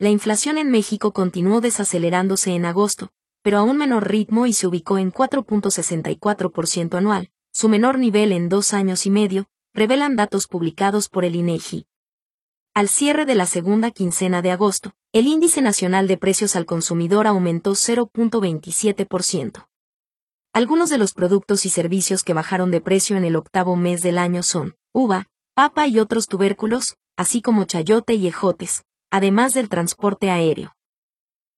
La inflación en México continuó desacelerándose en agosto, pero a un menor ritmo y se ubicó en 4.64% anual, su menor nivel en 2 años y medio, revelan datos publicados por el INEGI. Al cierre de la segunda quincena de agosto, el índice nacional de precios al consumidor aumentó 0.27%. Algunos de los productos y servicios que bajaron de precio en el octavo mes del año son uva, papa y otros tubérculos, así como chayote y ejotes, además del transporte aéreo.